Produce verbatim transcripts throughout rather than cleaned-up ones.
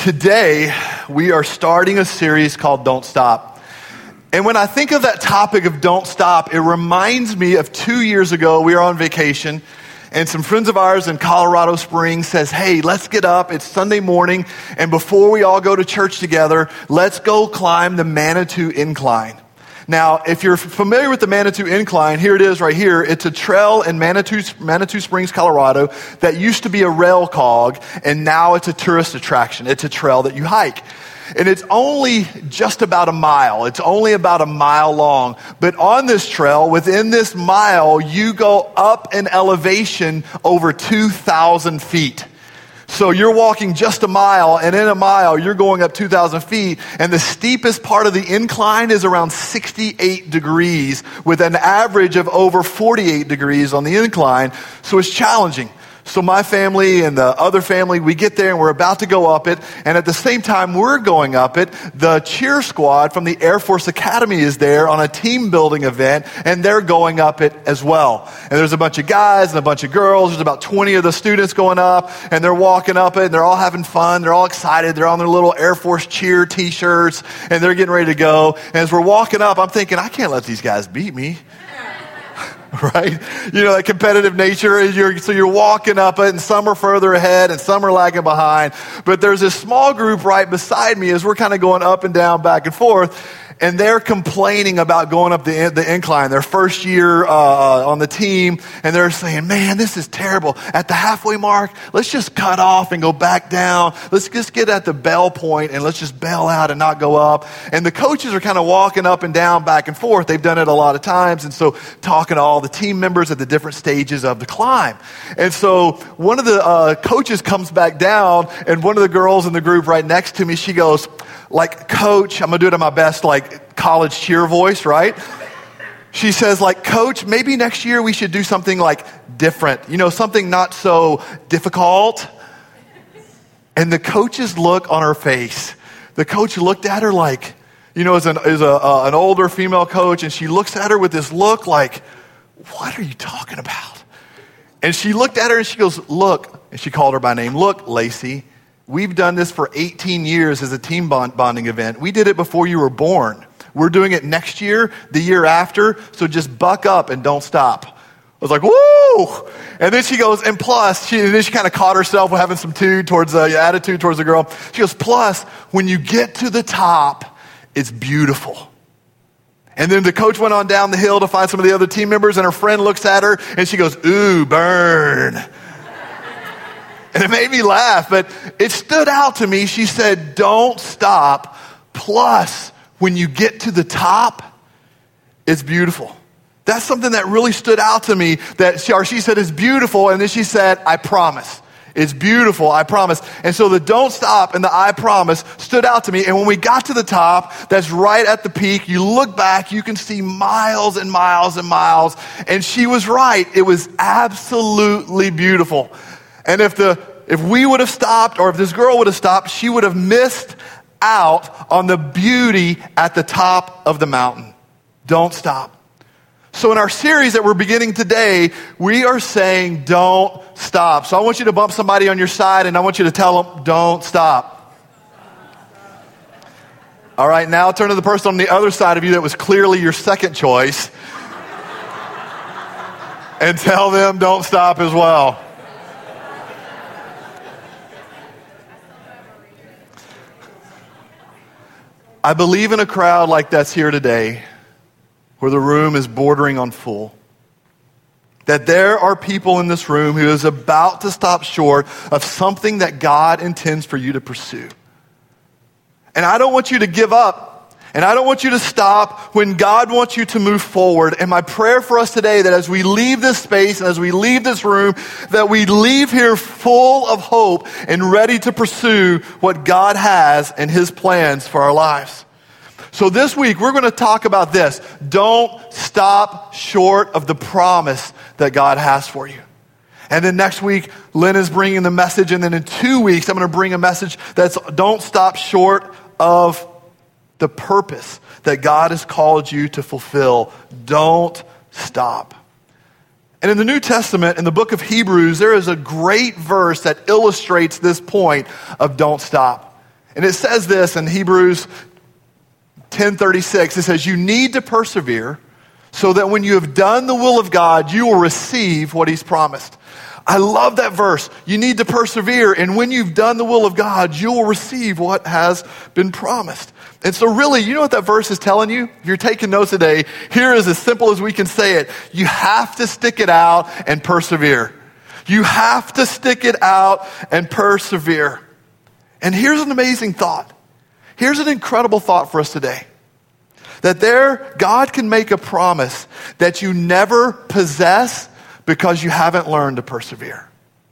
Today, we are starting a series called Don't Stop. And when I think of that topic of don't stop, it reminds me of two years ago, we were on vacation, and some friends of ours in Colorado Springs says, hey, let's get up, it's Sunday morning, and before we all go to church together, let's go climb the Manitou Incline. Now, if you're familiar with the Manitou Incline, here it is right here. It's a trail in Manitou, Manitou Springs, Colorado that used to be a rail cog, and now it's a tourist attraction. It's a trail that you hike. And it's only just about a mile. It's only about a mile long. But on this trail, within this mile, you go up in elevation over two thousand feet. So you're walking just a mile, and in a mile, you're going up two thousand feet, and the steepest part of the incline is around sixty-eight degrees, with an average of over forty-eight degrees on the incline, so it's challenging. So my family and the other family, we get there and we're about to go up it. And at the same time we're going up it, the cheer squad from the Air Force Academy is there on a team building event, and they're going up it as well. And there's a bunch of guys and a bunch of girls. There's about twenty of the students going up, and they're walking up it, and they're all having fun. They're all excited. They're on their little Air Force cheer t-shirts, and they're getting ready to go. And as we're walking up, I'm thinking, I can't let these guys beat me. Right? You know, that competitive nature is you're, so you're walking up it, and some are further ahead and some are lagging behind. But there's this small group right beside me as we're kind of going up and down, back and forth. And they're complaining about going up the, the incline, their first year uh, on the team. And they're saying, man, this is terrible. At the halfway mark, let's just cut off and go back down. Let's just get at the bail point and let's just bail out and not go up. And the coaches are kind of walking up and down, back and forth. They've done it a lot of times. And so talking to all the team members at the different stages of the climb. And so one of the uh, coaches comes back down, and one of the girls in the group right next to me, she goes, like, coach, I'm going to do it in my best, like, college cheer voice, right? She says, like, coach, maybe next year we should do something, like, different. You know, something not so difficult. And the coach's look on her face, the coach looked at her like, you know, as an, as a, uh, an older female coach, and she looks at her with this look like, what are you talking about? And she looked at her and she goes, look, and she called her by name, look, Lacey, we've done this for eighteen years as a team bond bonding event. We did it before you were born. We're doing it next year, the year after, so just buck up and don't stop. I was like, woo! And then she goes, and plus, she, and then she kind of caught herself with having some tude towards the uh, attitude towards the girl. She goes, plus, when you get to the top, it's beautiful. And then the coach went on down the hill to find some of the other team members, and her friend looks at her, and she goes, ooh, burn. And it made me laugh, but it stood out to me. She said, don't stop. Plus, when you get to the top, it's beautiful. That's something that really stood out to me, that she, or she said it's beautiful, and then she said, I promise. It's beautiful, I promise. And so the don't stop and the I promise stood out to me. And when we got to the top, that's right at the peak, you look back, you can see miles and miles and miles. And she was right. It was absolutely beautiful. And if the if we would have stopped, or if this girl would have stopped, she would have missed out on the beauty at the top of the mountain. Don't stop. So in our series that we're beginning today, we are saying don't stop. So I want you to bump somebody on your side, and I want you to tell them, don't stop. All right, now turn to the person on the other side of you that was clearly your second choice and tell them don't stop as well. I believe in a crowd like that's here today, where the room is bordering on full, that there are people in this room who is about to stop short of something that God intends for you to pursue. And I don't want you to give up. And I don't want you to stop when God wants you to move forward. And my prayer for us today, that as we leave this space and as we leave this room, that we leave here full of hope and ready to pursue what God has and His plans for our lives. So this week, we're going to talk about this. Don't stop short of the promise that God has for you. And then next week, Lynn is bringing the message. And then in two weeks, I'm going to bring a message that's don't stop short of the purpose that God has called you to fulfill. Don't stop. And in the New Testament, in the book of Hebrews, there is a great verse that illustrates this point of don't stop. And it says this in Hebrews ten thirty-six. It says, you need to persevere so that when you have done the will of God, you will receive what he's promised. I love that verse. You need to persevere, and when you've done the will of God, you will receive what has been promised. And so really, you know what that verse is telling you? If you're taking notes today, here is as simple as we can say it. You have to stick it out and persevere. You have to stick it out and persevere. And here's an amazing thought. Here's an incredible thought for us today. That there, God can make a promise that you never possess because you haven't learned to persevere.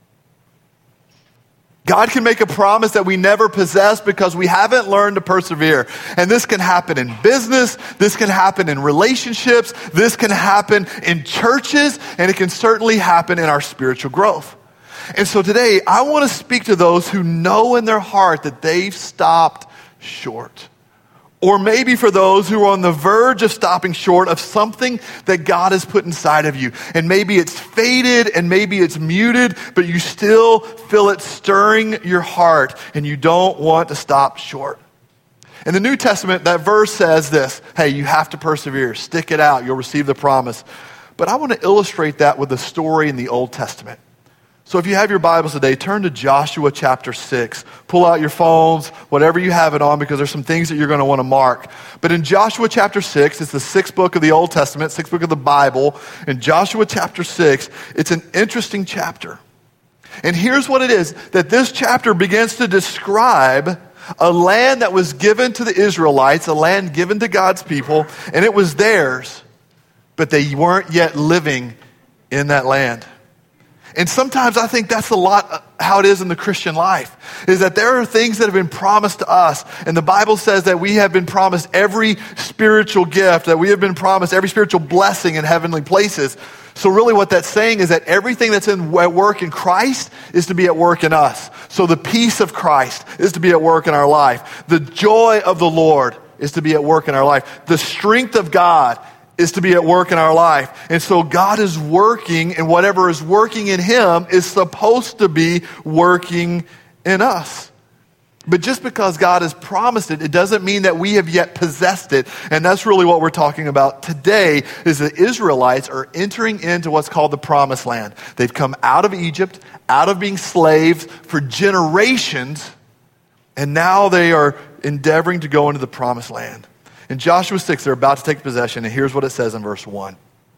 God can make a promise that we never possess because we haven't learned to persevere. And this can happen in business, this can happen in relationships, this can happen in churches, and it can certainly happen in our spiritual growth. And so today, I want to speak to those who know in their heart that they've stopped short. Or maybe for those who are on the verge of stopping short of something that God has put inside of you. And maybe it's faded and maybe it's muted, but you still feel it stirring your heart and you don't want to stop short. In the New Testament, that verse says this, hey, you have to persevere, stick it out, you'll receive the promise. But I want to illustrate that with a story in the Old Testament. So if you have your Bibles today, turn to Joshua chapter six. Pull out your phones, whatever you have it on, because there's some things that you're going to want to mark. But in Joshua chapter six, it's the sixth book of the Old Testament, sixth book of the Bible. In Joshua chapter six, it's an interesting chapter. And here's what it is, that this chapter begins to describe a land that was given to the Israelites, a land given to God's people, and it was theirs, but they weren't yet living in that land. And sometimes I think that's a lot how it is in the Christian life, is that there are things that have been promised to us. And the Bible says that we have been promised every spiritual gift, that we have been promised every spiritual blessing in heavenly places. So really what that's saying is that everything that's in, at work in Christ is to be at work in us. So the peace of Christ is to be at work in our life. The joy of the Lord is to be at work in our life. The strength of God is to be at work in our life. And so God is working, and whatever is working in him is supposed to be working in us. But just because God has promised it, it doesn't mean that we have yet possessed it. And that's really what we're talking about today, is the Israelites are entering into what's called the Promised Land. They've come out of Egypt, out of being slaves for generations, and now they are endeavoring to go into the Promised Land. In Joshua six, they're about to take possession, and here's what it says in verse one.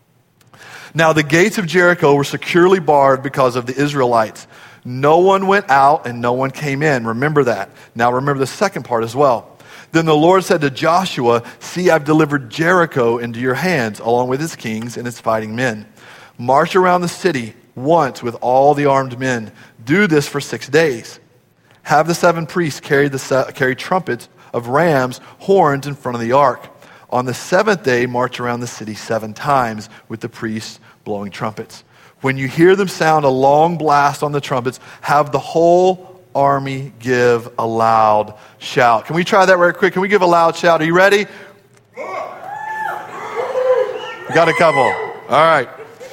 Now the gates of Jericho were securely barred because of the Israelites. No one went out and no one came in. Remember that. Now remember the second part as well. Then the Lord said to Joshua, see, I've delivered Jericho into your hands, along with its kings and its fighting men. March around the city once with all the armed men. Do this for six days. Have the seven priests carry, the, carry trumpets of rams, horns in front of the ark. On the seventh day, march around the city seven times with the priests blowing trumpets. When you hear them sound a long blast on the trumpets, have the whole army give a loud shout. Can we try that right quick? Can we give a loud shout? Are you ready? We got a couple. All right.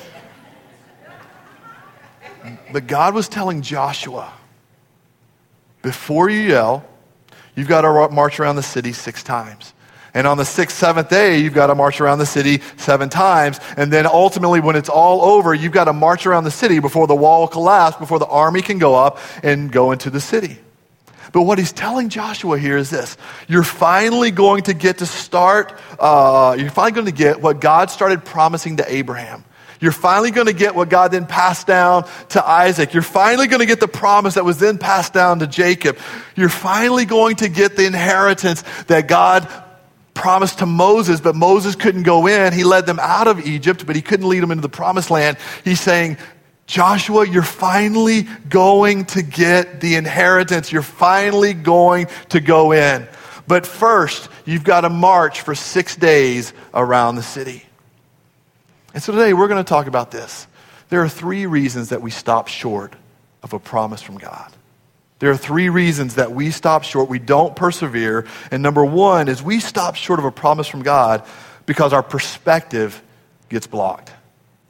But God was telling Joshua, before you yell, you've got to march around the city six times. And on the sixth, seventh day, you've got to march around the city seven times. And then ultimately, when it's all over, you've got to march around the city before the wall collapses, before the army can go up and go into the city. But what he's telling Joshua here is this. You're finally going to get to start, uh, you're finally going to get what God started promising to Abraham. You're finally going to get what God then passed down to Isaac. You're finally going to get the promise that was then passed down to Jacob. You're finally going to get the inheritance that God promised to Moses, but Moses couldn't go in. He led them out of Egypt, but he couldn't lead them into the promised land. He's saying, Joshua, you're finally going to get the inheritance. You're finally going to go in. But first, you've got to march for six days around the city. And so today we're going to talk about this. There are three reasons that we stop short of a promise from God. There are three reasons that we stop short, we don't persevere. And number one is we stop short of a promise from God because our perspective gets blocked.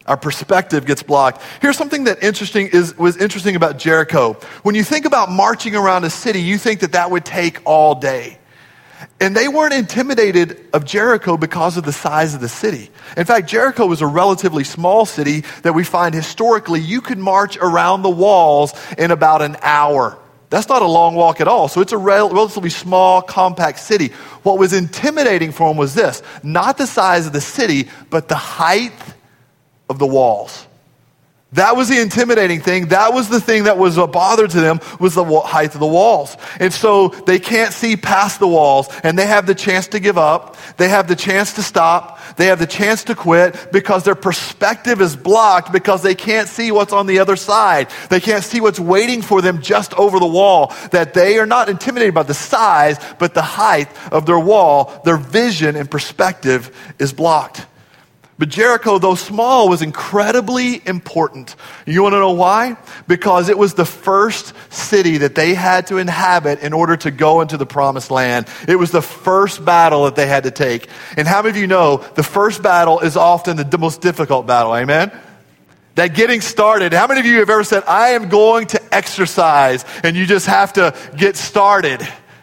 Our perspective gets blocked. Here's something that interesting is was interesting about Jericho. When you think about marching around a city, you think that that would take all day. And they weren't intimidated of Jericho because of the size of the city. In fact, Jericho was a relatively small city that we find historically you could march around the walls in about an hour. That's not a long walk at all. So it's a rel- relatively small, compact city. What was intimidating for them was this, not the size of the city, but the height of the walls. That was the intimidating thing. That was the thing that was a bother to them, was the height of the walls. And so they can't see past the walls, and they have the chance to give up. They have the chance to stop. They have the chance to quit because their perspective is blocked because they can't see what's on the other side. They can't see what's waiting for them just over the wall. That they are not intimidated by the size, but the height of their wall. Their vision and perspective is blocked. But Jericho, though small, was incredibly important. You want to know why? Because it was the first city that they had to inhabit in order to go into the promised land. It was the first battle that they had to take. And how many of you know the first battle is often the most difficult battle, amen? That getting started, how many of you have ever said, I am going to exercise, and you just have to get started?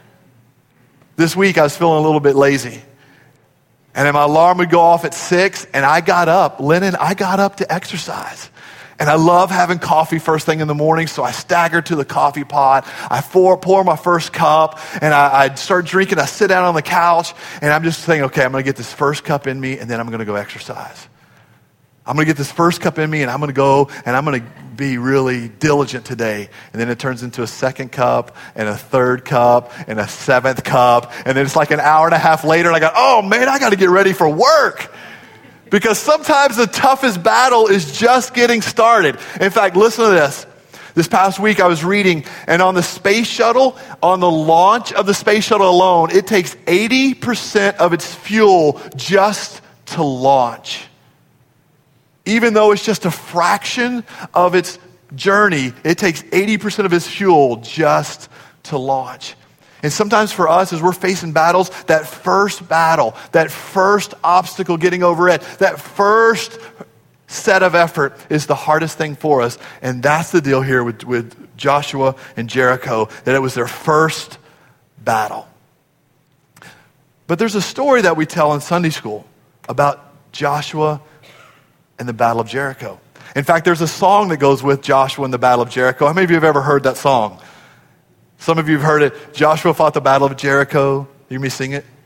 This week I was feeling a little bit lazy. And then my alarm would go off at six, and I got up. Lennon, I got up to exercise. And I love having coffee first thing in the morning, so I staggered to the coffee pot. I pour, pour my first cup, and I, I start drinking. I sit down on the couch, and I'm just thinking, okay, I'm going to get this first cup in me, and then I'm going to go exercise. I'm going to get this first cup in me, and I'm going to go, and I'm going to be really diligent today. And then it turns into a second cup, and a third cup, and a seventh cup. And then it's like an hour and a half later, and I go, oh, man, I got to get ready for work. Because sometimes the toughest battle is just getting started. In fact, listen to this. This past week I was reading, and on the space shuttle, on the launch of the space shuttle alone, it takes eighty percent of its fuel just to launch. Even though it's just a fraction of its journey, it takes eighty percent of its fuel just to launch. And sometimes for us, as we're facing battles, that first battle, that first obstacle getting over it, that first set of effort is the hardest thing for us. And that's the deal here with, with Joshua and Jericho, that it was their first battle. But there's a story that we tell in Sunday school about Joshua and the Battle of Jericho. In fact, there's a song that goes with Joshua and the Battle of Jericho. How many of you have ever heard that song? Some of you have heard it. Joshua fought the Battle of Jericho. You hear me sing it?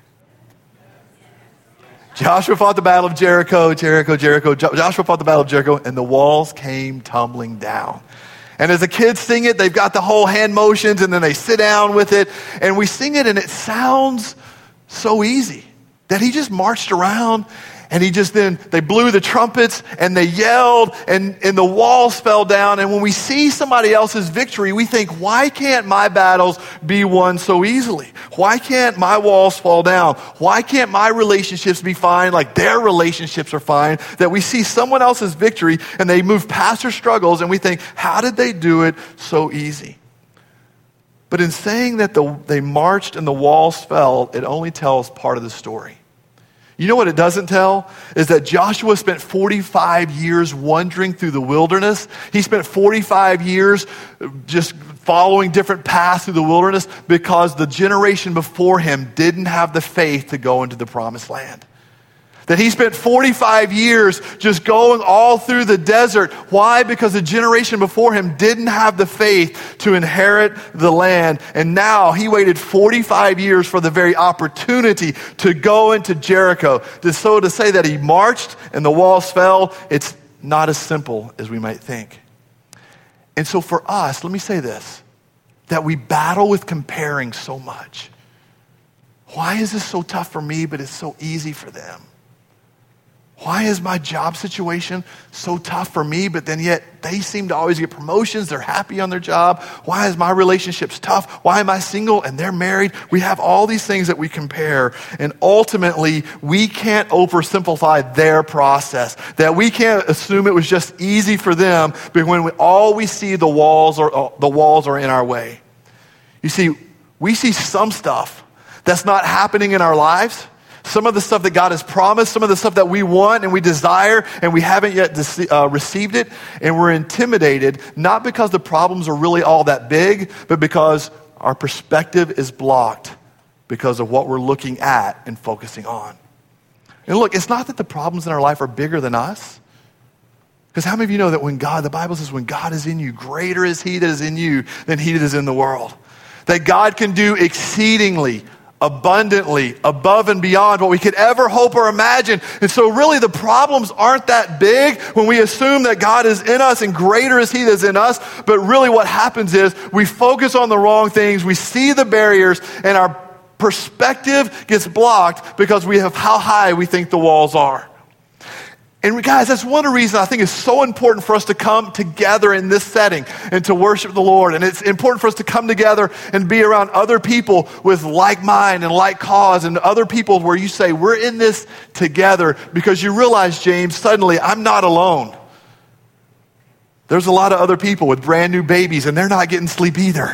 Joshua fought the Battle of Jericho, Jericho, Jericho. Jo- Joshua fought the Battle of Jericho, and the walls came tumbling down. And as the kids sing it, they've got the whole hand motions, and then they sit down with it. And we sing it, and it sounds so easy that he just marched around. And he just then, they blew the trumpets and they yelled and, and the walls fell down. And when we see somebody else's victory, we think, why can't my battles be won so easily? Why can't my walls fall down? Why can't my relationships be fine like their relationships are fine? That we see someone else's victory and they move past their struggles and we think, how did they do it so easy? But in saying that the, they marched and the walls fell, it only tells part of the story. You know what it doesn't tell? Is that Joshua spent forty-five years wandering through the wilderness. He spent forty-five years just following different paths through the wilderness because the generation before him didn't have the faith to go into the promised land. That he spent forty-five years just going all through the desert. Why? Because the generation before him didn't have the faith to inherit the land. And now he waited forty-five years for the very opportunity to go into Jericho. So to say that he marched and the walls fell, it's not as simple as we might think. And so for us, let me say this, that we battle with comparing so much. Why is this so tough for me, but it's so easy for them? Why is my job situation so tough for me, but then yet they seem to always get promotions, they're happy on their job? Why is my relationships tough? Why am I single and they're married? We have all these things that we compare, and ultimately we can't oversimplify their process. That we can't assume it was just easy for them, but when we, all we see the walls are the walls are in our way. You see, we see some stuff that's not happening in our lives Some of the stuff that God has promised, some of the stuff that we want and we desire and we haven't yet dece- uh, received it, and we're intimidated, not because the problems are really all that big, but because our perspective is blocked because of what we're looking at and focusing on. And look, it's not that the problems in our life are bigger than us. Because how many of you know that when God, the Bible says when God is in you, greater is he that is in you than he that is in the world. That God can do exceedingly, abundantly, above and beyond what we could ever hope or imagine. And so really the problems aren't that big when we assume that God is in us and greater is he that is in us. But really what happens is we focus on the wrong things, we see the barriers, and our perspective gets blocked because we have how high we think the walls are. And guys, that's one of the reasons I think it's so important for us to come together in this setting and to worship the Lord. And it's important for us to come together and be around other people with like mind and like cause, and other people where you say, we're in this together, because you realize, James, suddenly I'm not alone. There's a lot of other people with brand new babies and they're not getting sleep either.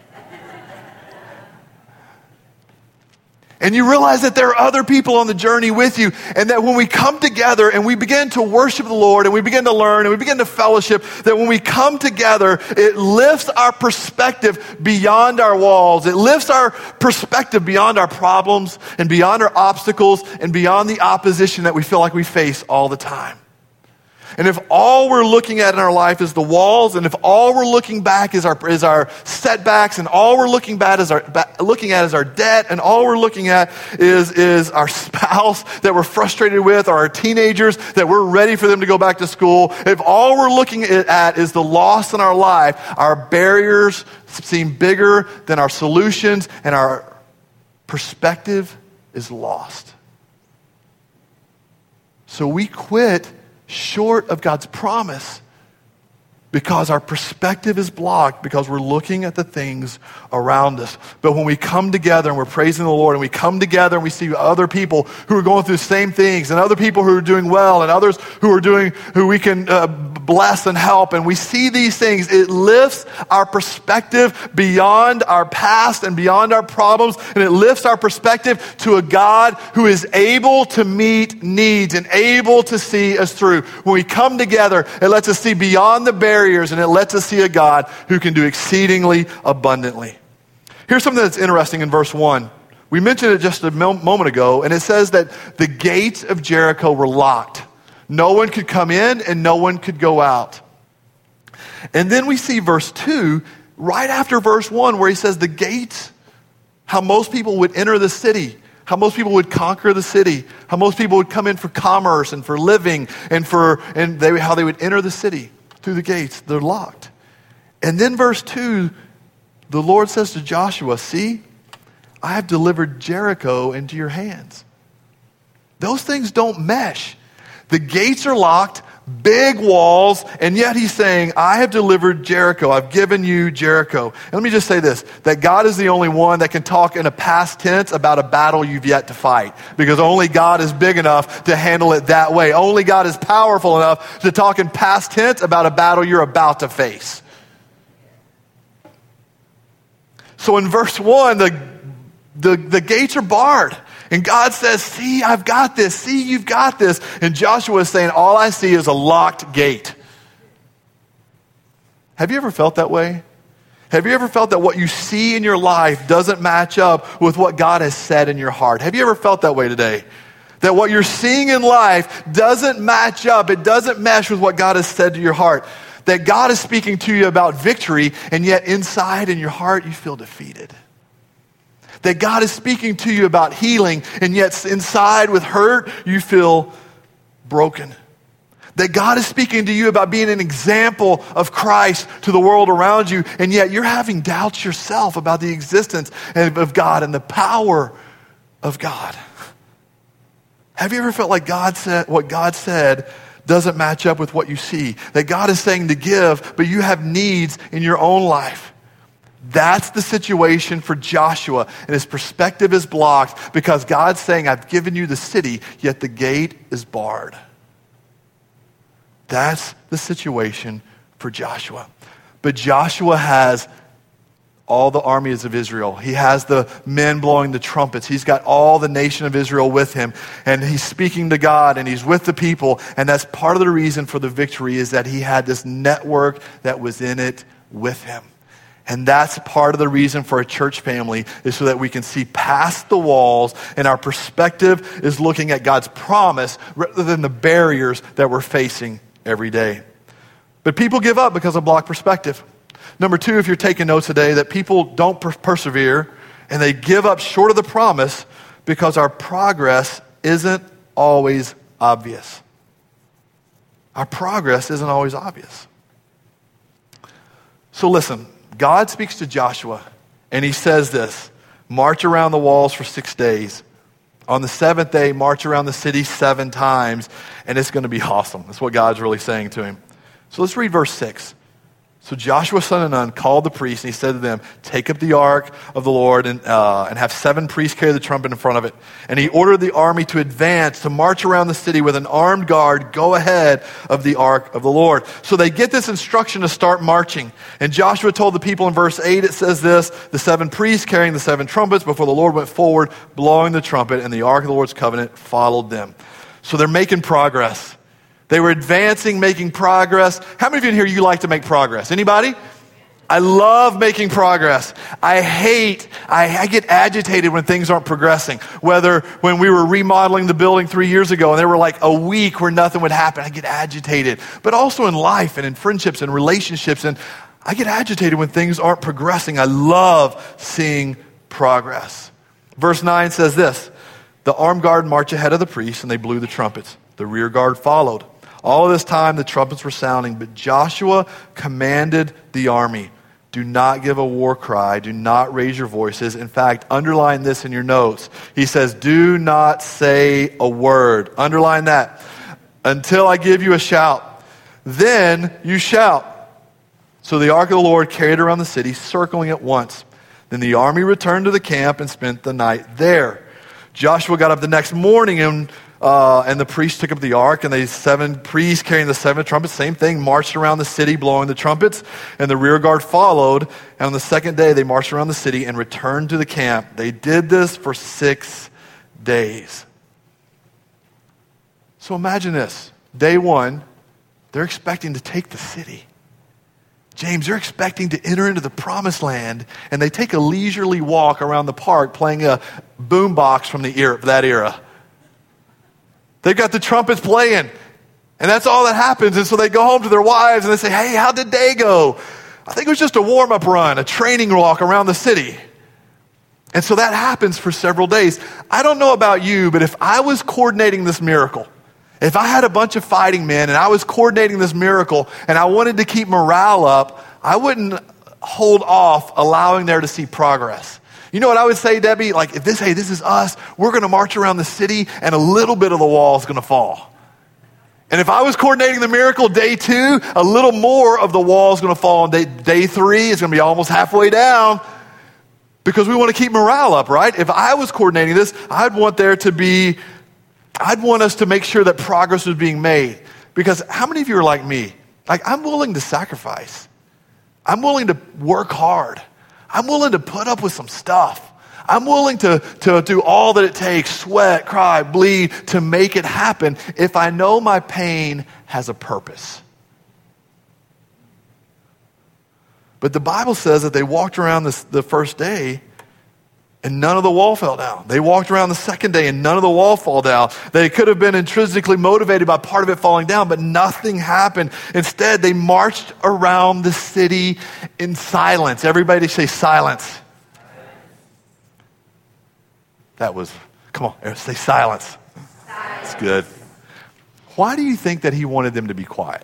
And you realize that there are other people on the journey with you, and that when we come together and we begin to worship the Lord and we begin to learn and we begin to fellowship, that when we come together, it lifts our perspective beyond our walls. It lifts our perspective beyond our problems and beyond our obstacles and beyond the opposition that we feel like we face all the time. And if all we're looking at in our life is the walls, and if all we're looking back is our is our setbacks, and all we're looking back is our looking at is our debt, and all we're looking at is is our spouse that we're frustrated with, or our teenagers that we're ready for them to go back to school, if all we're looking at is the loss in our life, our barriers seem bigger than our solutions, and our perspective is lost. So we quit short of God's promise because our perspective is blocked, because we're looking at the things around us. But when we come together and we're praising the Lord, and we come together and we see other people who are going through the same things, and other people who are doing well, and others who are doing, who we can uh, bless and help, and we see these things, it lifts our perspective beyond our past and beyond our problems, and it lifts our perspective to a God who is able to meet needs and able to see us through. When we come together, it lets us see beyond the barriers, and it lets us see a God who can do exceedingly abundantly. Here's something that's interesting in verse one. We mentioned it just a moment ago, and it says that the gates of Jericho were locked. No one could come in and no one could go out. And then we see verse two, right after verse one, where he says the gates, how most people would enter the city, how most people would conquer the city, how most people would come in for commerce and for living, and for and they, how they would enter the city through the gates. They're locked. And then verse two, the Lord says to Joshua, see, I have delivered Jericho into your hands. Those things don't mesh. The gates are locked, big walls, and yet he's saying, I have delivered Jericho. I've given you Jericho. And let me just say this, that God is the only one that can talk in a past tense about a battle you've yet to fight, because only God is big enough to handle it that way. Only God is powerful enough to talk in past tense about a battle you're about to face. So in verse one, the, the, the gates are barred. And God says, see, I've got this. See, you've got this. And Joshua is saying, all I see is a locked gate. Have you ever felt that way? Have you ever felt that what you see in your life doesn't match up with what God has said in your heart? Have you ever felt that way today? That what you're seeing in life doesn't match up. It doesn't mesh with what God has said to your heart. That God is speaking to you about victory, and yet inside in your heart you feel defeated. That God is speaking to you about healing, and yet inside with hurt, you feel broken. That God is speaking to you about being an example of Christ to the world around you, and yet you're having doubts yourself about the existence of God and the power of God. Have you ever felt like God said, what God said doesn't match up with what you see? That God is saying to give, but you have needs in your own life. That's the situation for Joshua, and his perspective is blocked because God's saying, I've given you the city, yet the gate is barred. That's the situation for Joshua. But Joshua has all the armies of Israel. He has the men blowing the trumpets. He's got all the nation of Israel with him. And he's speaking to God and he's with the people. And that's part of the reason for the victory, is that he had this network that was in it with him. And that's part of the reason for a church family, is so that we can see past the walls and our perspective is looking at God's promise rather than the barriers that we're facing every day. But people give up because of block perspective. Number two, if you're taking notes today, that people don't per- persevere and they give up short of the promise because our progress isn't always obvious. Our progress isn't always obvious. So listen, God speaks to Joshua and he says this: march around the walls for six days. On the seventh day, march around the city seven times, and it's going to be awesome. That's what God's really saying to him. So let's read verse six. So Joshua, son of Nun, called the priests, and he said to them, take up the ark of the Lord and, uh, and have seven priests carry the trumpet in front of it. And he ordered the army to advance, to march around the city with an armed guard, go ahead of the ark of the Lord. So they get this instruction to start marching. And Joshua told the people in verse eight, it says this: the seven priests carrying the seven trumpets before the Lord went forward, blowing the trumpet, and the ark of the Lord's covenant followed them. So they're making progress. They were advancing, making progress. How many of you in here, you like to make progress? Anybody? I love making progress. I hate, I, I get agitated when things aren't progressing. Whether when we were remodeling the building three years ago and there were like a week where nothing would happen, I get agitated. But also in life and in friendships and relationships, and I get agitated when things aren't progressing. I love seeing progress. Verse nine says this: the armed guard marched ahead of the priests and they blew the trumpets. The rear guard followed. All of this time the trumpets were sounding, but Joshua commanded the army, do not give a war cry, do not raise your voices. In fact, underline this in your notes. He says, do not say a word. Underline that. Until I give you a shout. Then you shout. So the ark of the Lord carried around the city, circling it once. Then the army returned to the camp and spent the night there. Joshua got up the next morning and Uh, and the priests took up the ark, and the seven priests carrying the seven trumpets, same thing, marched around the city blowing the trumpets, and the rear guard followed. And on the second day, they marched around the city and returned to the camp. They did this for six days. So imagine this. Day one, they're expecting to take the city. James, they're expecting to enter into the promised land, and they take a leisurely walk around the park playing a boombox from the era, that era. They've got the trumpets playing, and that's all that happens. And so they go home to their wives, and they say, hey, how did day go? I think it was just a warm-up run, a training walk around the city. And so that happens for several days. I don't know about you, but if I was coordinating this miracle, if I had a bunch of fighting men, and I was coordinating this miracle, and I wanted to keep morale up, I wouldn't hold off allowing there to see progress. You know what I would say, Debbie? Like, if this, hey, this is us, we're going to march around the city and a little bit of the wall is going to fall. And if I was coordinating the miracle day two, a little more of the wall is going to fall on day, day three. It's going to be almost halfway down because we want to keep morale up, right? If I was coordinating this, I'd want there to be, I'd want us to make sure that progress was being made. Because how many of you are like me? Like, I'm willing to sacrifice. I'm willing to work hard. I'm willing to put up with some stuff. I'm willing to, to do all that it takes, sweat, cry, bleed, to make it happen if I know my pain has a purpose. But the Bible says that they walked around this, the first day and none of the wall fell down. They walked around the second day and none of the wall fell down. They could have been intrinsically motivated by part of it falling down, but nothing happened. Instead, they marched around the city in silence. Everybody say silence. That was, come on, say silence. Silence. That's good. Why do you think that he wanted them to be quiet?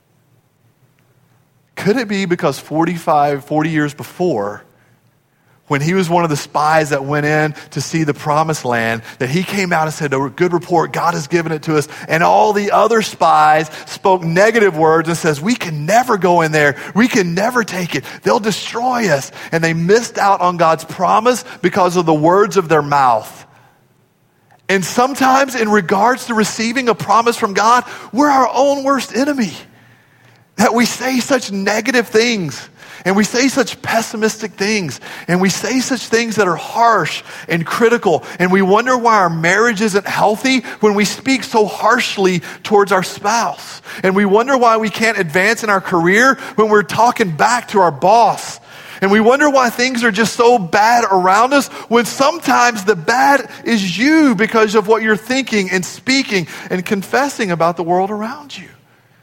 Could it be because forty-five, forty years before, when he was one of the spies that went in to see the promised land, that he came out and said, a good report, God has given it to us. And all the other spies spoke negative words and says, we can never go in there. We can never take it. They'll destroy us. And they missed out on God's promise because of the words of their mouth. And sometimes in regards to receiving a promise from God, we're our own worst enemy. That we say such negative things. And we say such pessimistic things, and we say such things that are harsh and critical, and we wonder why our marriage isn't healthy when we speak so harshly towards our spouse. And we wonder why we can't advance in our career when we're talking back to our boss. And we wonder why things are just so bad around us when sometimes the bad is you because of what you're thinking and speaking and confessing about the world around you.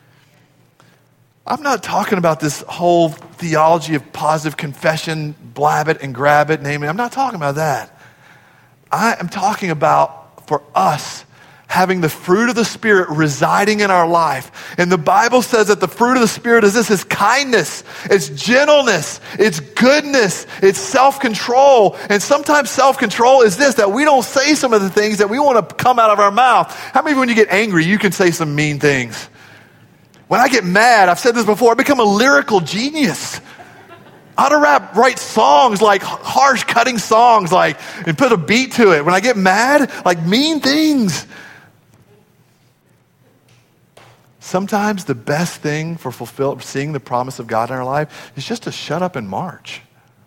I'm not talking about this whole theology of positive confession, blab it and grab it, name it. I'm not talking about that. I am talking about for us having the fruit of the Spirit residing in our life. And the Bible says that the fruit of the Spirit is this, is kindness, it's gentleness, it's goodness, it's self-control. And sometimes self-control is this, that we don't say some of the things that we want to come out of our mouth. How many of you, when you get angry, you can say some mean things? When I get mad, I've said this before, I become a lyrical genius. I ought to rap, write songs, like harsh cutting songs, like, and put a beat to it. When I get mad, like mean things. Sometimes the best thing for fulfill, seeing the promise of God in our life is just to shut up and march.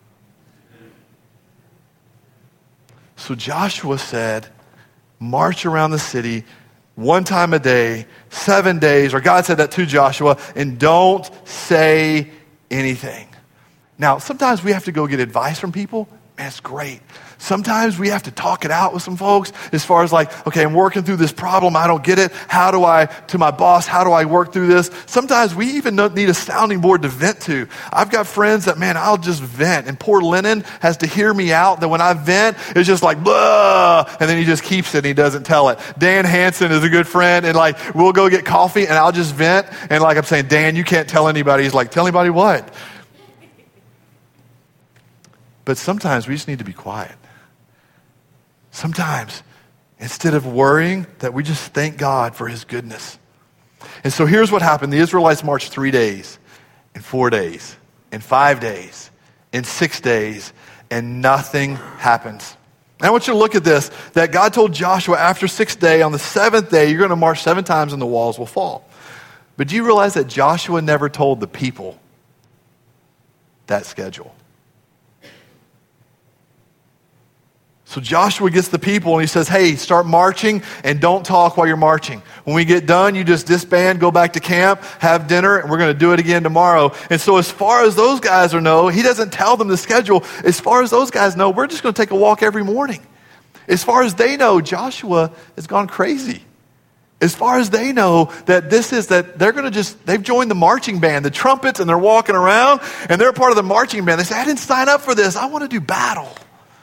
So Joshua said, march around the city one time a day, seven days, or God said that to Joshua, and don't say anything. Now, sometimes we have to go get advice from people. Man, it's great. Sometimes we have to talk it out with some folks as far as like, okay, I'm working through this problem. I don't get it. How do I, to my boss, how do I work through this? Sometimes we even need a sounding board to vent to. I've got friends that, man, I'll just vent. And poor Lennon has to hear me out that when I vent, it's just like, blah, and then he just keeps it and he doesn't tell it. Dan Hansen is a good friend, and like, we'll go get coffee and I'll just vent. And like I'm saying, Dan, you can't tell anybody. He's like, tell anybody what? But sometimes we just need to be quiet. Sometimes, instead of worrying, that we just thank God for his goodness. And so here's what happened. The Israelites marched three days, and four days, and five days, and six days, and nothing happens. And I want you to look at this, that God told Joshua after sixth day, on the seventh day, you're going to march seven times and the walls will fall. But do you realize that Joshua never told the people that schedule? So Joshua gets the people and he says, hey, start marching and don't talk while you're marching. When we get done, you just disband, go back to camp, have dinner, and we're going to do it again tomorrow. And so as far as those guys know, he doesn't tell them the schedule. As far as those guys know, we're just going to take a walk every morning. As far as they know, Joshua has gone crazy. As far as they know, that this is that they're going to just, they've joined the marching band, the trumpets, and they're walking around, and they're part of the marching band. They say, I didn't sign up for this. I want to do battle.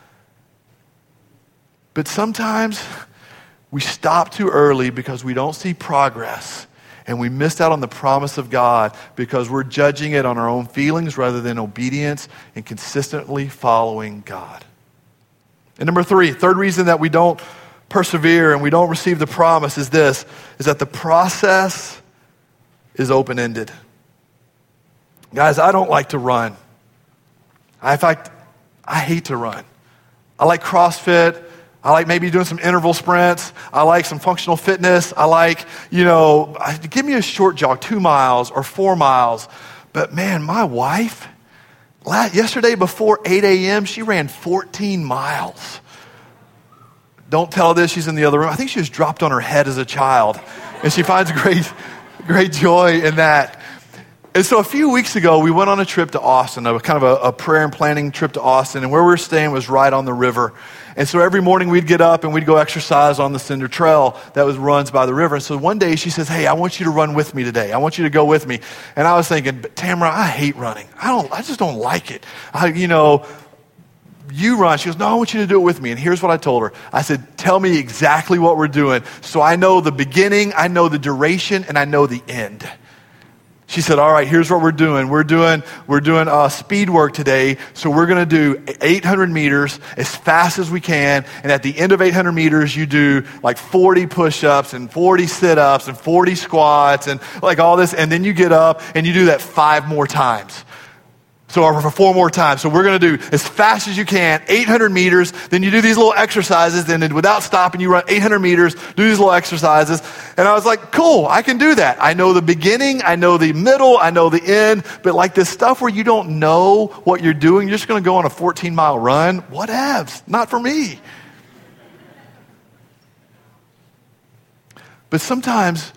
But sometimes we stop too early because we don't see progress, and we missed out on the promise of God because we're judging it on our own feelings rather than obedience and consistently following God. And number three, third reason that we don't persevere and we don't receive the promise is this, is that the process is open-ended. Guys, I don't like to run. I, in fact, I hate to run. I like CrossFit. I like maybe doing some interval sprints. I like some functional fitness. I like, you know, give me a short jog, two miles or four miles. But man, my wife, yesterday before eight a.m., she ran fourteen miles. Don't tell her this, she's in the other room. I think she was dropped on her head as a child. And she finds great, great joy in that. And so a few weeks ago, we went on a trip to Austin, a kind of a, a prayer and planning trip to Austin. And where we were staying was right on the river. And so every morning we'd get up and we'd go exercise on the Cinder Trail that was runs by the river. And so one day she says, hey, I want you to run with me today. I want you to go with me. And I was thinking, but Tamara, I hate running. I don't, I just don't like it. I, you know, you run. She goes, no, I want you to do it with me. And here's what I told her. I said, tell me exactly what we're doing. So I know the beginning, I know the duration, and I know the end. She said, all right, here's what we're doing. We're doing we're doing uh, speed work today. So we're going to do eight hundred meters as fast as we can. And at the end of eight hundred meters, you do like forty push-ups and forty sit-ups and forty squats and like all this. And then you get up and you do that five more times. So for four more times. So we're going to do as fast as you can, eight hundred meters. Then you do these little exercises. Then without stopping, you run eight hundred meters, do these little exercises. And I was like, cool, I can do that. I know the beginning. I know the middle. I know the end. But like this stuff where you don't know what you're doing, you're just going to go on a fourteen mile run. Whatevs. Not for me. But sometimes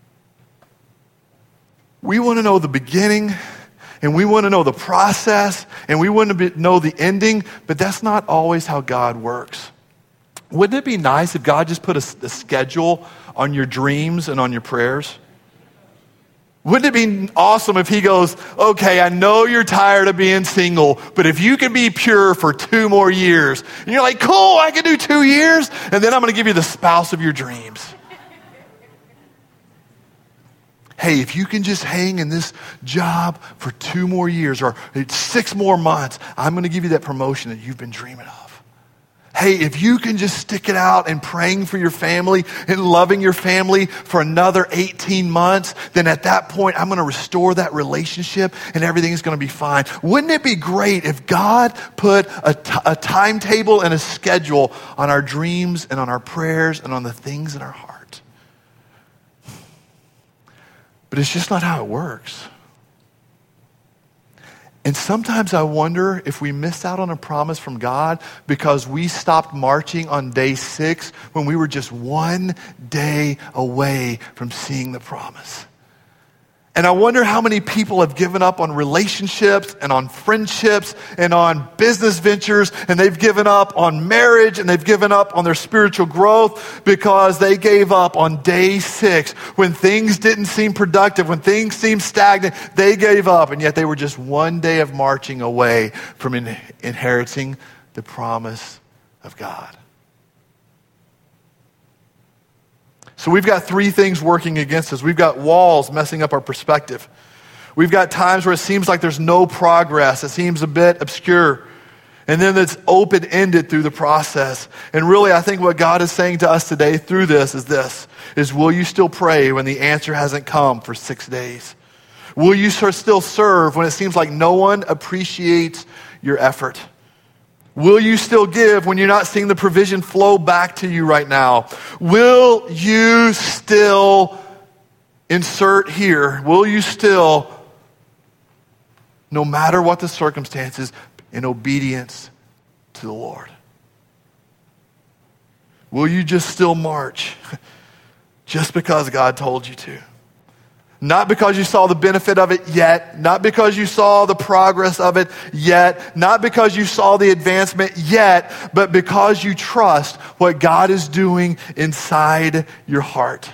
we want to know the beginning, and we want to know the process, and we want to know the ending, but that's not always how God works. Wouldn't it be nice if God just put a, a schedule on your dreams and on your prayers? Wouldn't it be awesome if he goes, okay, I know you're tired of being single, but if you can be pure for two more years, and you're like, cool, I can do two years, and then I'm going to give you the spouse of your dreams. Hey, if you can just hang in this job for two more years or six more months, I'm going to give you that promotion that you've been dreaming of. Hey, if you can just stick it out and praying for your family and loving your family for another eighteen months, then at that point, I'm going to restore that relationship and everything's going to be fine. Wouldn't it be great if God put a, t- a timetable and a schedule on our dreams and on our prayers and on the things in our heart? But it's just not how it works. And sometimes I wonder if we missed out on a promise from God because we stopped marching on day six when we were just one day away from seeing the promise. And I wonder how many people have given up on relationships and on friendships and on business ventures, and they've given up on marriage and they've given up on their spiritual growth because they gave up on day six when things didn't seem productive, when things seemed stagnant. They gave up, and yet they were just one day of marching away from in- inheriting the promise of God. So we've got three things working against us. We've got walls messing up our perspective. We've got times where it seems like there's no progress. It seems a bit obscure. And then it's open-ended through the process. And really, I think what God is saying to us today through this is this, is will you still pray when the answer hasn't come for six days? Will you still serve when it seems like no one appreciates your effort? Will you still give when you're not seeing the provision flow back to you right now? Will you still insert here? Will you still, no matter what the circumstances, in obedience to the Lord? Will you just still march just because God told you to? Not because you saw the benefit of it yet, not because you saw the progress of it yet, not because you saw the advancement yet, but because you trust what God is doing inside your heart.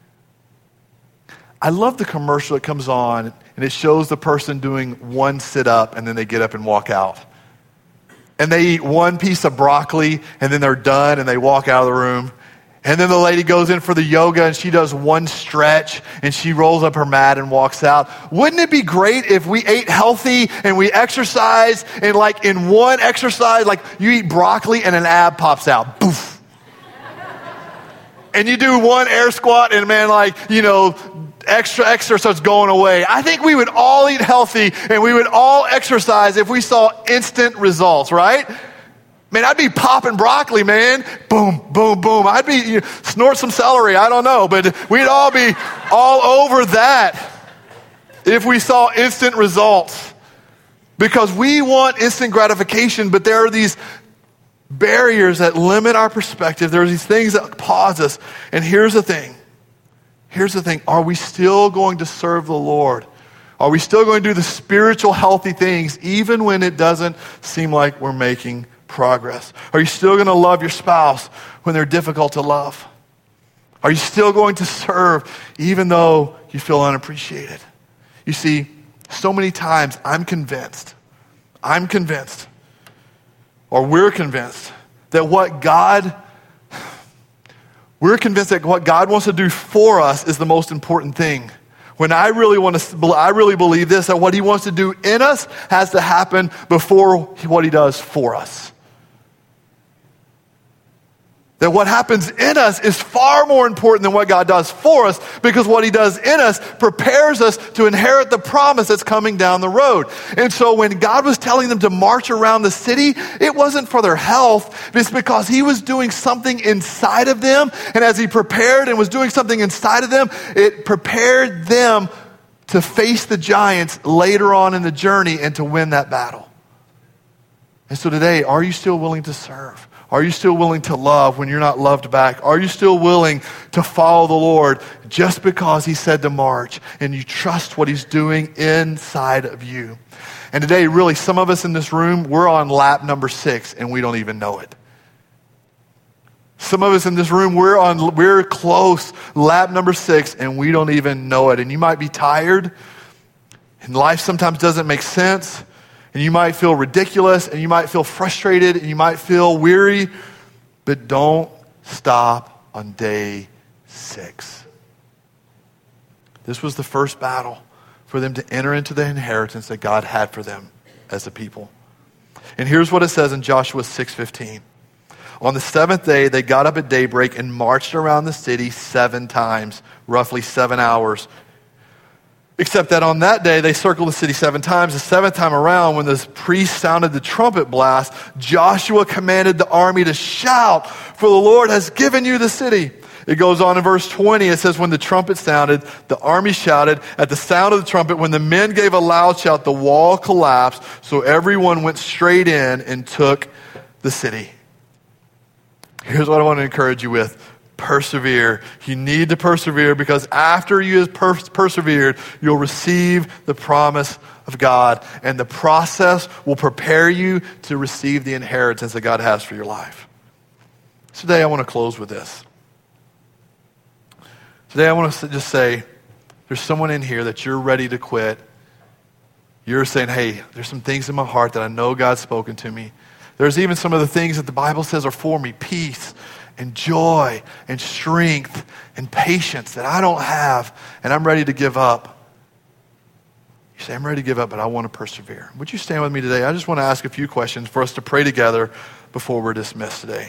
I love the commercial that comes on, and it shows the person doing one sit-up, and then they get up and walk out. And they eat one piece of broccoli, and then they're done, and they walk out of the room. And then the lady goes in for the yoga and she does one stretch and she rolls up her mat and walks out. Wouldn't it be great if we ate healthy and we exercise and like in one exercise, like you eat broccoli and an ab pops out. Boof. And you do one air squat and man, like, you know, extra extra starts going away. I think we would all eat healthy and we would all exercise if we saw instant results, right? Man, I'd be popping broccoli, man. Boom, boom, boom. I'd be, you know, snort some celery. I don't know, but we'd all be all over that if we saw instant results. Because we want instant gratification, but there are these barriers that limit our perspective. There are these things that pause us. And here's the thing. Here's the thing. Are we still going to serve the Lord? Are we still going to do the spiritual healthy things even when it doesn't seem like we're making progress? Are you still going to love your spouse when they're difficult to love? Are you still going to serve even though you feel unappreciated? You see, so many times I'm convinced, I'm convinced, or we're convinced that what God, we're convinced that what God wants to do for us is the most important thing. When I really want to, I really believe this, that what he wants to do in us has to happen before what he does for us. That what happens in us is far more important than what God does for us, because what he does in us prepares us to inherit the promise that's coming down the road. And so when God was telling them to march around the city, it wasn't for their health. It's because he was doing something inside of them. And as he prepared and was doing something inside of them, it prepared them to face the giants later on in the journey and to win that battle. And so today, are you still willing to serve? Are you still willing to love when you're not loved back? Are you still willing to follow the Lord just because he said to march, and you trust what he's doing inside of you? And today, really, some of us in this room, we're on lap number six and we don't even know it. Some of us in this room, we're on, we're close, lap number six, and we don't even know it. And you might be tired, and life sometimes doesn't make sense. And you might feel ridiculous, and you might feel frustrated, and you might feel weary, but don't stop on day six. This was the first battle for them to enter into the inheritance that God had for them as a people. And here's what it says in Joshua six fifteen. On the seventh day, they got up at daybreak and marched around the city seven times, roughly seven hours. Except that on that day, they circled the city seven times. The seventh time around, when the priest sounded the trumpet blast, Joshua commanded the army to shout, for the Lord has given you the city. It goes on in verse twenty. It says, when the trumpet sounded, the army shouted. At the sound of the trumpet, when the men gave a loud shout, the wall collapsed. So everyone went straight in and took the city. Here's what I want to encourage you with. Persevere. You need to persevere, because after you have per- persevered, you'll receive the promise of God. And the process will prepare you to receive the inheritance that God has for your life. Today I want to close with this. Today I want to just say, there's someone in here that you're ready to quit. You're saying, hey, there's some things in my heart that I know God's spoken to me. There's even some of the things that the Bible says are for me, peace and joy and strength and patience that I don't have, and I'm ready to give up. You say, I'm ready to give up, but I want to persevere. Would you stand with me today? I just want to ask a few questions for us to pray together before we're dismissed today.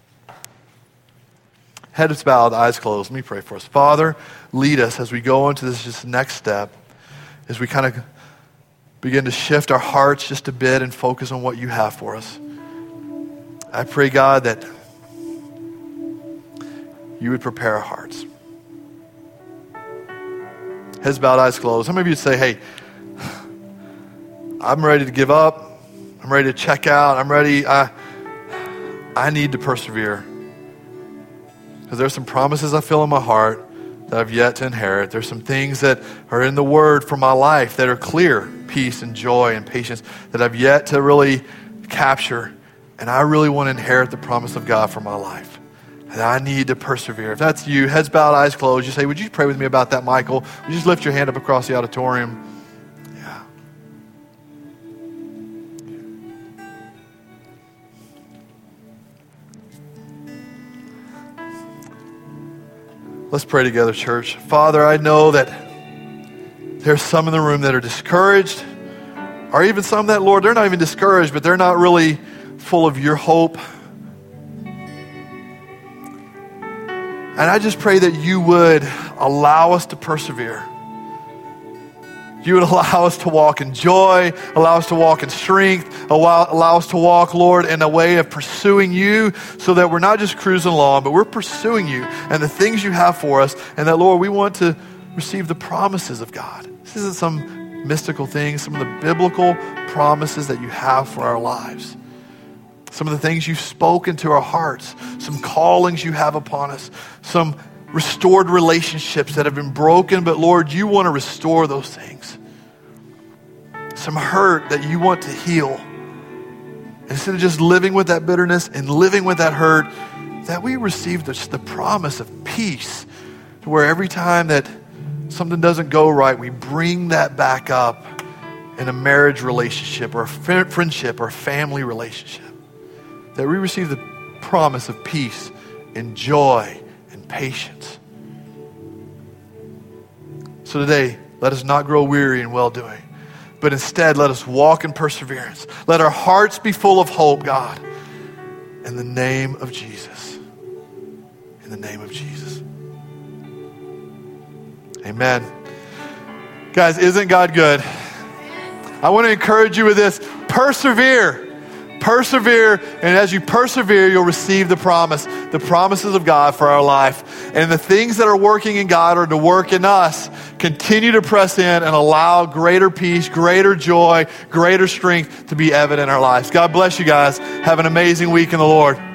Heads bowed, eyes closed. Let me pray for us. Father, lead us as we go into this just next step, as we kind of begin to shift our hearts just a bit and focus on what you have for us. I pray, God, that you would prepare our hearts. Heads bowed, eyes closed. Some of you would say, hey, I'm ready to give up. I'm ready to check out. I'm ready. I, I need to persevere. Because there's some promises I feel in my heart that I've yet to inherit. There's some things that are in the Word for my life that are clear, peace and joy and patience, that I've yet to really capture. And I really want to inherit the promise of God for my life. And I need to persevere. If that's you, heads bowed, eyes closed, you say, would you pray with me about that, Michael? Would you just lift your hand up across the auditorium? Yeah. Let's pray together, church. Father, I know that there's some in the room that are discouraged, or even some that, Lord, they're not even discouraged, but they're not really full of your hope. And I just pray that you would allow us to persevere. You would allow us to walk in joy, allow us to walk in strength, allow, allow us to walk, Lord, in a way of pursuing you, so that we're not just cruising along, but we're pursuing you and the things you have for us. And that, Lord, we want to receive the promises of God. This isn't some mystical thing, some of the biblical promises that you have for our lives. Some of the things you've spoken to our hearts, some callings you have upon us, some restored relationships that have been broken, but Lord, you want to restore those things. Some hurt that you want to heal. Instead of just living with that bitterness and living with that hurt, that we receive the, the promise of peace, to where every time that something doesn't go right, we bring that back up in a marriage relationship or a friendship or a family relationship. That we receive the promise of peace and joy and patience. So today, let us not grow weary in well-doing, but instead let us walk in perseverance. Let our hearts be full of hope, God, in the name of Jesus. the name of Jesus. Amen. Guys, isn't God good? I want to encourage you with this. Persevere. Persevere, and as you persevere, you'll receive the promise, the promises of God for our life. And the things that are working in God are to work in us. Continue to press in and allow greater peace, greater joy, greater strength to be evident in our lives. God bless you guys. Have an amazing week in the Lord.